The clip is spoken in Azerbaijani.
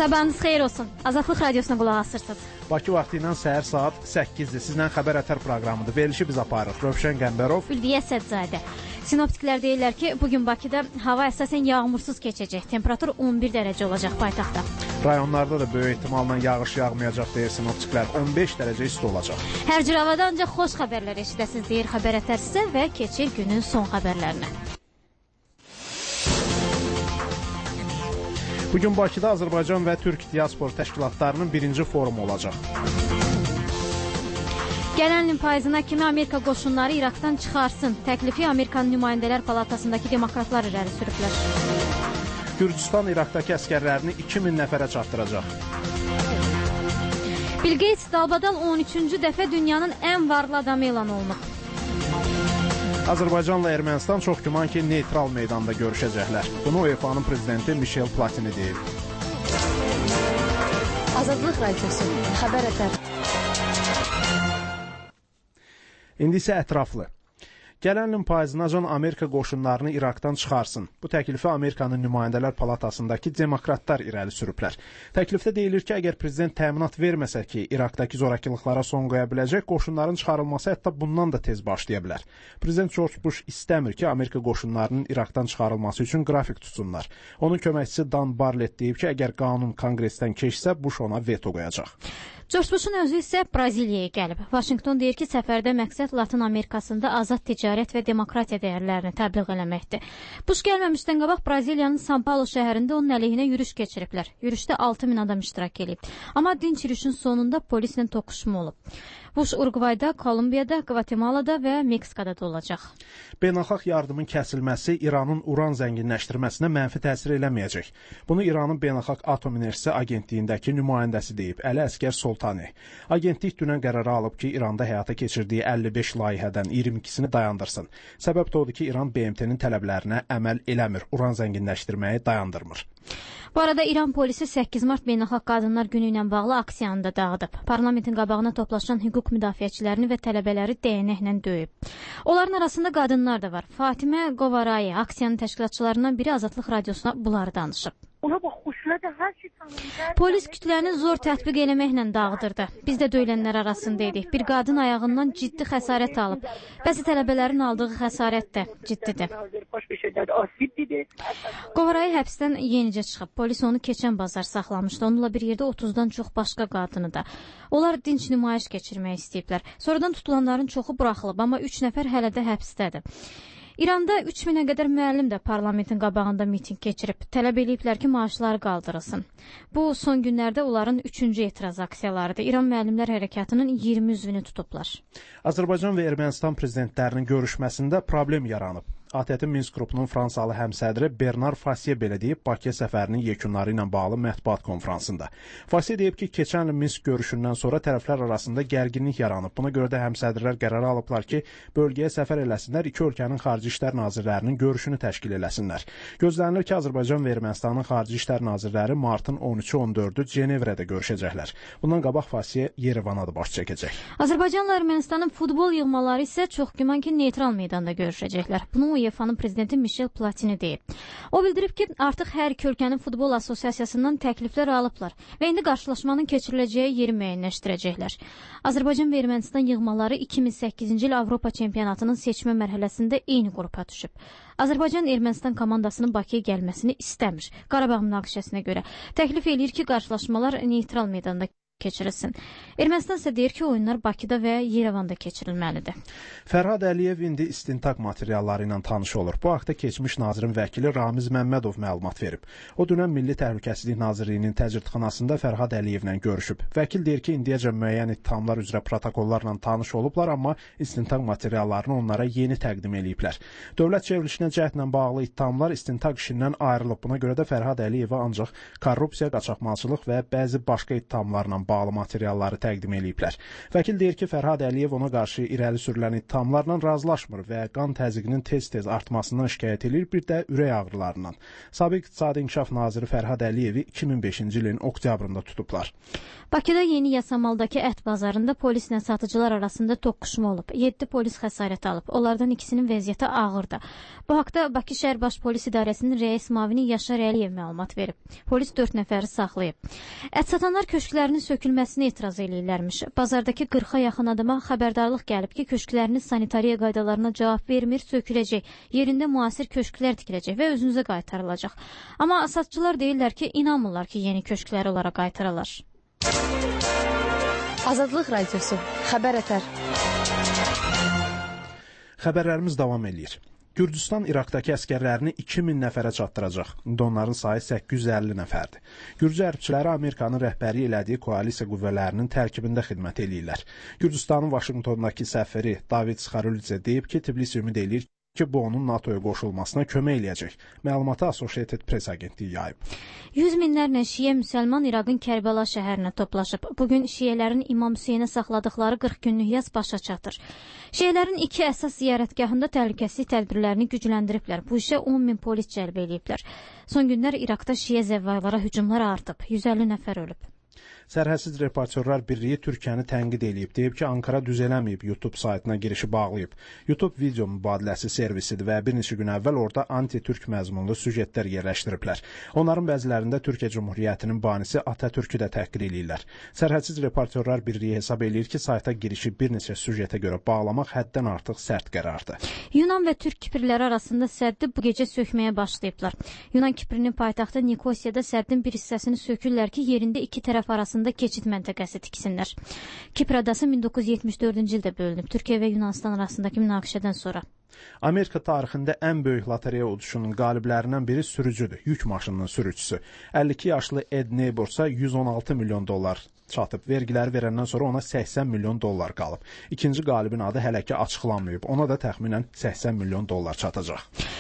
Sabahınız xeyir olsun. Azadlıq Radiosuna qulaq asırsınız. Bakı vaxtı ilə səhər saat 8-dir. Sizlə Xəbər Ətər proqramıdır. Verilişi biz aparırıq. Rövşən Qəmbərov, Ülviyə Sədzadə. Sinoptiklər deyirlər ki, bugün Bakıda hava əsasən yağmursuz keçəcək. Temperatur 11 dərəcə olacaq paytaxtda. Rayonlarda da böyük ehtimalla yağış yağmayacaq deyir sinoptiklər. 15 dərəcə isti olacaq. Hər cür havada ancaq xoş xəbərlər eşidəsiniz deyir Xəbər Ətər sizə və keçir günün son xəbərlərinə. Bugün Bakıda Azərbaycan və Türk diaspor təşkilatlarının birinci forumu olacaq. Gələn ilin payızına kimi Amerika qoşunları İraqdan çıxarsın. Təklifi Amerikanın nümayəndələr palatasındakı demokratlar irəli sürüblər. Gürcüstan İraqdakı əskərlərini 2000 nəfərə çatdıracaq. Bill Gates dalbadal 13-cü dəfə dünyanın ən varlı adamı elan olunub. Azərbaycanla Ermənistan çox güman ki, neytral meydanda görüşəcəklər. Bunu UEFA-nın prezidenti Michel Platini deyib. Azadlıq Radiosu, Xəbər Ətər. İndi isə ətraflı. Gələn ilin payızınacan Amerika qoşunlarını İraqdan çıxarsın. Bu təklifi Amerikanın nümayəndələr palatasındakı demokratlar irəli sürüblər. Təklifdə deyilir ki, əgər prezident təminat verməsə ki, İraqdakı zorakılıqlara son qoya biləcək, qoşunların çıxarılması hətta bundan da tez başlaya bilər. Prezident George Bush istəmir ki, Amerika qoşunlarının İraqdan çıxarılması üçün qrafik tutsunlar. Onun köməkçisi Dan Barlett deyib ki, əgər qanun konqresdən keçsə, Bush ona veto qoyacaq. George Bush'un özü isə Braziliyaya gəlib. Washington deyir ki, səfərdə məqsəd Latın Amerikasında azad ticarət və demokratiya dəyərlərini təbliğ eləməkdir. Bush gəlməmişdən qabaq Braziliyanın São Paulo şəhərində onun əleyhinə yürüş keçiriblər. Yürüşdə 6000 adam iştirak edib. Amma dinc yürüşün sonunda polislə toqquşma olub. Bush Uruguayda, Kolumbiyada, Qvatemalada və Meksikada da olacaq. Beynəlxalq yardımın kəsilməsi İranın uran zənginləşdirməsinə mənfi təsir eləməyəcək. Bunu İranın Beynəlxalq Atom Enerjisi Agentliyindəki nümayəndəsi deyib, Əli Əskər Soltani. Agentlik dünən qərarı alıb ki, İranda həyata keçirdiyi 55 layihədən 22-sini dayandırsın. Səbəb də odur ki, İran BMT-nin tələblərinə əməl eləmir, uran zənginləşdirməyi dayandırmır. Bu arada İran polisi 8 mart Beynəlxalq Qadınlar Günü ilə bağlı aksiyanı da dağıdıb. Parlamentin qabağına toplaşan hüquq müdafiəçilərini və tələbələri dəyənəklə döyüb. Onların arasında qadınlar da var. Fatimə Qovaray, aksiyanın təşkilatçılarından biri Azadlıq Radiosuna bunları danışıb. Polis kütləni zor tətbiq eləməklə dağıdırdı. Biz də döyülənlər arasında idik. Bir qadın ayağından ciddi xəsarət alıb. Bəzi tələbələrin aldığı xəsarət də ciddidir. Qovaray həbsdən yenicə çıxıb. Polis onu keçən bazar saxlamışdı. Onunla bir yerdə 30-dan çox başqa qadını da. Onlar dinc nümayiş keçirmək istəyiblər. Sonradan tutulanların çoxu buraxılıb, amma 3 nəfər hələ də həbsdədir. İranda 3000-ə qədər müəllim də parlamentin qabağında miting keçirib. Tələb eləyiblər ki, maaşları qaldırılsın. Bu, son günlərdə onların 3-cü etiraz aksiyalarıdır. İran müəllimlər hərəkatının 20 üzvünü tutublar. Azərbaycan və Ermənistan prezidentlərinin görüşməsində problem yaranıb. ATƏT Minsk qrupunun Fransalı həmsədri Bernard Fassier belə deyib Bakıya səfərinin yekunları ilə bağlı mətbuat konfransında. Fassier deyib ki, keçən il Minsk görüşündən sonra tərəflər arasında gərginlik yaranıb. Buna görə də həmsədrlər qərar alıblar ki, bölgəyə səfər eləsinlər, iki ölkənin xarici işlər nazirlərinin görüşünü təşkil eləsinlər. Gözlənilir ki, Azərbaycan və Ermənistanın xarici işlər nazirləri martın 13-14-ü Cenevrədə görüşəcəklər. Bundan qabaq Fassier Yerevana da baş çəkəcək. Azərbaycanla Ermənistanın futbol yığmaları isə çox güman ki, neytral meydanda görüşəcəklər. Bunu UEFA-nın prezidenti Michel Platini deyib. O bildirib ki, artıq hər iki ölkənin futbol assosiasiyasından təkliflər alıblar və indi qarşılaşmanın keçiriləcəyi yeri müəyyənləşdirəcəklər. Azərbaycan və Ermənistan yığmaları 2008-ci il Avropa çempionatının seçmə mərhələsində eyni qrupa düşüb. Azərbaycan Ermənistan komandasının Bakıya gəlməsini istəmir. Qarabağ münaqişəsinə görə təklif eləyir ki, qarşılaşmalar neytral meydanda keçirilsin. Ermənistan isə deyir ki, oyunlar Bakıda və Yerevanda keçirilməlidir. Fərhad Əliyev indi istintaq materialları ilə tanış olur. Bu haqda keçmiş nazirin vəkili Ramiz Məmmədov məlumat verib. O dünən Milli Təhlükəsizlik Nazirliyinin təcridxanasında Fərhad Əliyevlə görüşüb. Vəkil deyir ki, indiyəcə müəyyən ittihamlar üzrə protokollarla tanış olublar, amma istintaq materiallarını onlara yeni təqdim eləyiblər. Dövlət çevrilişinə cəhdlə bağlı ittihamlar istintaq işindən ayrılıb. Buna görə də Fərhad Əliyevə ancaq korrupsiya, qaçaqmalçılıq və bəzi başqa ittihamlarla bağlı materialları təqdim ediblər. Vəkil deyir ki, Fərhad Əliyev ona qarşı irəli sürülən ittihamlarla razılaşmır və qan təzyiqinin tez-tez artmasından şikayət edir, bir də ürək ağrılarından. Sabiq İqtisadi İnkişaf naziri Fərhad Əliyevi 2005-ci ilin oktyabrında tutublar. Bakıda Yeni Yasamaldakı ət bazarında polislə satıcılar arasında toqquşma olub. 7 polis xəsarət alıb. Onlardan ikisinin vəziyyəti ağırdır. Bu haqda Bakı şəhər baş polis idarəsinin rəis mavini Yaşar Əliyev məlumat verib. Polis 4 nəfəri saxlayıb. Ət satanlar köşklərinin sökülməsinə etiraz eləyirlərmiş. Bazardakı 40-a yaxın adama xəbərdarlıq gəlib ki, köşkləriniz sanitariya qaydalarına cavab vermir, söküləcək. Yerində müasir köşklər tikiləcək və özünüzə qaytarılacaq. Amma satıcılar deyirlər ki, inanmırlar ki, yeni köşkləri onlara qaytarırlar. Azadlıq Radiosu, Xəbər Ətər. Xəbərlərimiz davam edir. Gürcüstan İraqdakı əskərlərini 2000 nəfərə çatdıracaq. Onların sayı 850 nəfərdir. Gürcü hərbçiləri Amerikanın rəhbəri elədiyi koalisiya qüvvələrinin tərkibində xidmət eləyirlər. Gürcüstanın Vaşinqtondakı səfiri David Sxarulidze deyib ki, Tbilisi ümid eləyir ki, bu onun NATO-ya qoşulmasına kömək eləyəcək. Məlumatı Associated Press agentliyi yayıb. 100 minlərlə şiə müsəlman İraqın Kərbəla şəhərinə toplaşıb. Bugün şiələrin İmam Hüseynə saxladıqları 40 günlük yas başa çatır. Şiələrin 2 əsas ziyarətgahında təhlükəsizlik tədbirlərini gücləndiriblər. Bu işə 10 min polis cəlb ediblər. Son günlər İraqda şiə zəvvarlara hücumlar artıb. 150 nəfər ölüb. Sərhədsiz Reportyorlar Birliyi Türkiyəni tənqid edib. Deyib ki, Ankara düzələməyib, YouTube saytına girişi bağlayıb. YouTube video mübadiləsi servisidir və bir neçə gün əvvəl orada anti-türk məzmunlu süjetlər yerləşdiriblər. Onların bəzilərində Türkiyə Cumhuriyyətinin banisi Atatürk'ü də təhqir eləyirlər. Sərhədsiz Reportyorlar Birliyi hesab eləyir ki, sayta girişi bir neçə süjetə görə bağlamaq həddən artıq sərt qərardır. Yunan və Türk Kiprləri arasında səddi bu gecə sökməyə başlayıblar. Yunan Kiprinin paytaxtı Nikosiyada səddin bir hissəsini sökürlər ki, yerində iki tərəf arasında keçid məntəqəsi tiksinlər. Kipr adası 1974-cü ildə bölünüb, Türkiyə və Yunanistan arasındakı münaqişədən sonra. Amerika tarixində ən böyük lotereya uduşunun qaliblərindən biri sürücüdür, yük maşınının sürücüsü. 52 yaşlı Ed Neighborsa 116 milyon dollar çatıb. Vergiləri verəndən sonra ona 80 milyon dollar qalıb. İkinci qalibin adı hələ ki açıqlanmayıb. Ona da təxminən 80 milyon dollar çatacaq.